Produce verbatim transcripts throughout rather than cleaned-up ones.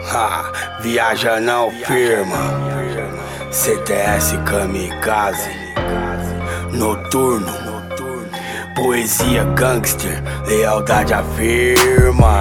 Ha, viaja não firma. C T S Kamikaze Noturno. Poesia gangster, lealdade afirma.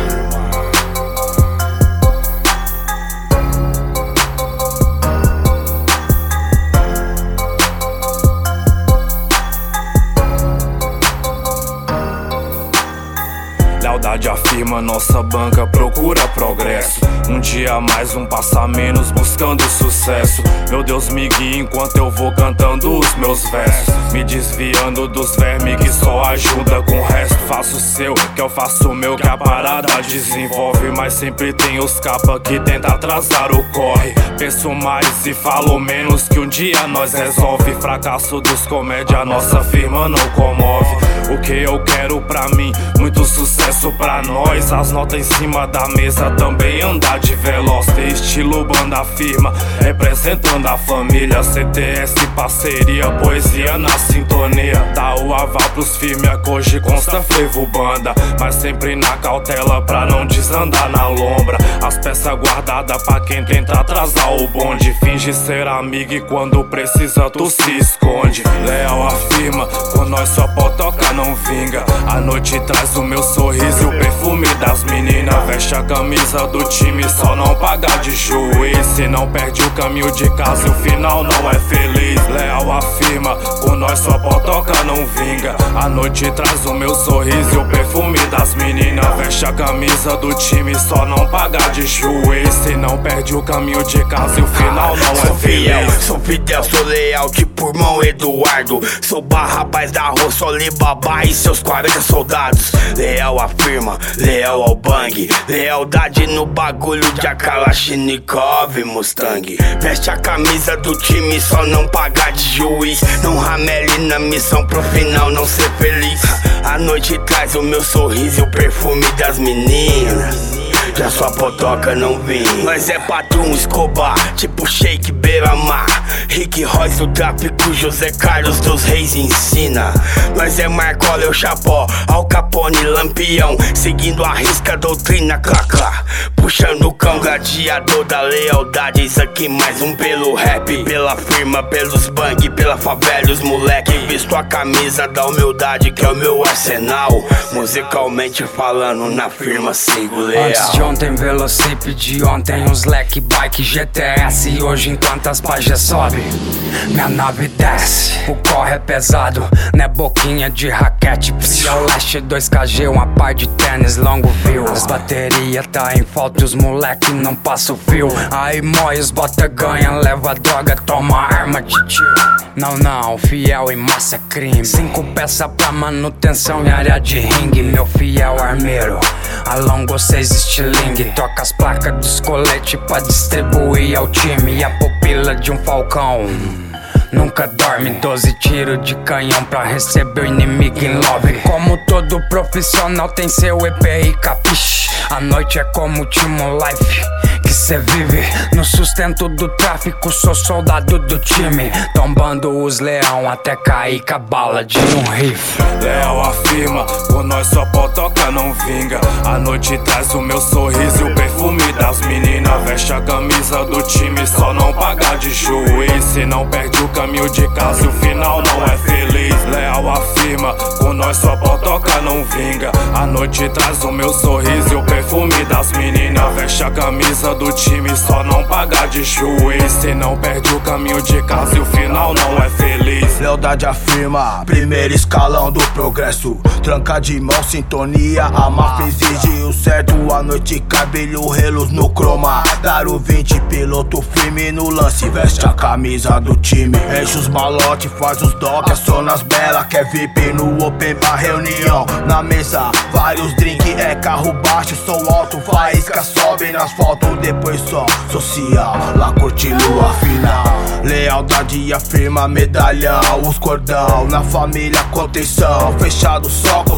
Lealdade afirma, nossa banca procura progresso. Um dia mais, um passo a menos, buscando sucesso. Meu Deus me guia enquanto eu vou cantando os meus versos, me desviando dos vermes que só ajuda com o resto. Faço o seu, que eu faço o meu, que a parada desenvolve. Mas sempre tem os capa que tenta atrasar o corre. Penso mais e falo menos, que um dia nós resolve. Fracasso dos comédia, nossa firma não comove. O que eu quero pra mim, muito sucesso pra nós. As notas em cima da mesa, também andar de veloz. Ter estilo banda firma, representando a família. C T S parceria, poesia na sintonia. Dá o aval pros firmes, que hoje consta frevo banda. Mas sempre na cautela pra não desandar na lombra. As peças guardadas pra quem tenta atrasar o bonde. Finge ser amigo e quando precisa tu se esconde. Leal afirma, com nós só pode tocar, não vinga. A noite traz o meu sorriso e o perfume das meninas. Veste a camisa do time, só não pagar de juiz. Se não perde o caminho de casa, o final não é feliz. Leal afirma, com nós só pode tocar, não vinga. A noite traz o meu sorriso e o perfume das meninas. Veste a camisa do time, só não pagar de juiz. Se não perde o caminho de casa, o final não é feliz. Sou Fidel, sou leal, tipo irmão Eduardo. Sou barra, rapaz da rua, sou Alibaba e seus quarenta soldados. Leal afirma, leal ao bang. Lealdade no bagulho de Kalashnikov Mustang. Veste a camisa do time, só não pagar de juiz. Não ramele na missão pro final não ser feliz. A noite traz o meu sorriso e o perfume das meninas. Já sua potoca não vim. Nós é patrão Escobar, tipo Sheik Beira-Mar. Rick Royce do tráfico, José Carlos dos Reis ensina. Nós é Marcola, eu Chapó, Al Capone, Lampião. Seguindo a risca, doutrina, clá-clá. Puxando o cão, gladiador da lealdade. Isso aqui mais um pelo rap, pela firma, pelos bang, pela favela, os moleque. Visto a camisa da humildade, que é o meu arsenal. Musicalmente falando, na firma sigo leal. Antes de ontem, Velocip, de ontem uns leque, bike, G T S. E hoje enquanto as páginas sobe, minha nave desce. O corre é pesado, né boquinha de raquete. Psial Leste dois K G, uma par de tênis longo view. As bateria tá em falta e os moleque não passa o fio. Aí mói, os bota ganha, leva droga, toma arma de tiro. Não, não, fiel em massa é crime. Cinco peças pra manutenção em área de ringue. Meu fiel armeiro, alongo seis estilingue. Troca as placas dos coletes pra distribuir ao time. E a pupila de um falcão nunca dorme. Doze tiros de canhão pra receber o inimigo em love. Como todo profissional tem seu E P I, capiche. A noite é como o Timo Life, que cê vive no sustento do tráfico. Sou soldado do time, tombando os leão até cair com a bala de um rifle. Leal afirma, com nós só pode tocar, não vinga. A noite traz o meu sorriso e o perfume das meninas. Veste a camisa do time, só não pagar de juiz. Se não perde o caminho de casa e o final não é feliz. Leal afirma, com nós só pode tocar, não vinga. A noite traz o meu sorriso e o perfume das meninas. Veste a camisa do time, só não pagar de juiz. Se não perde o caminho de casa e o final não é feliz. Lealdade afirma, primeiro escalão do progresso. Tranca de mão, sintonia, a máfia exige o certo. A noite cai, brilho, relos no croma. Dar o vinte, piloto firme no lance. Veste a camisa do time, enche os malote, faz os doc, aciona as belas. Quer V I P no open bar, reunião na mesa. Vários drink, é carro baixo, som alto, faísca sobe no asfalto. Depois só social, lá curte lua final. Lealdade afirma, medalhão, os cordão. Na família contenção, fechado só com os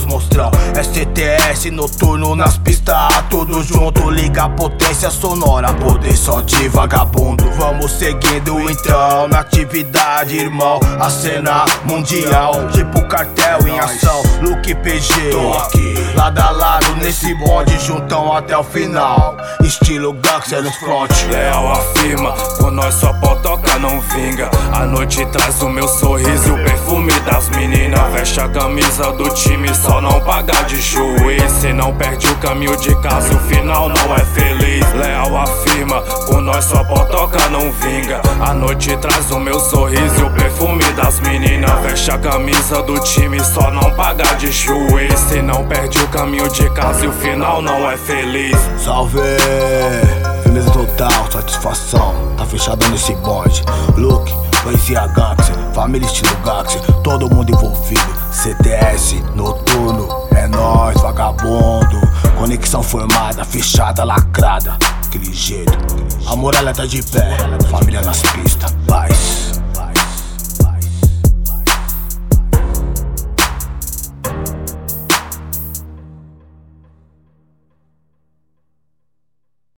monstrão. S T S noturno nas pistas, tudo junto, liga a potência sonora, poder só de vagabundo. Vamos seguindo então na atividade, irmão, a cena mundial, tipo cartel em ação, Luke P G. Tô aqui, lado a lado nesse bonde, juntão até o final, estilo gangster no front. Leal afirma, com nós só pode tocar, não vinga. A noite traz o meu sorriso e o perfume das meninas. Veste a camisa do time, só não pagar de juiz. Se não perde o caminho de casa, o final não é feliz. Leal afirma, com nós só pode tocar, não vinga. A noite traz o meu sorriso e o perfume das meninas. Veste a camisa do time, só não pagar de juiz. Se não perde o caminho de casa e o final não é feliz. Salve, firmeza total, satisfação, tá fechado nesse bonde. Luke, poesia gangster, família estilo gangster, todo mundo envolvido. C T S, noturno, é nóis, vagabundo. Conexão formada, fechada, lacrada, aquele jeito. A muralha tá de pé, família nas pistas, paz.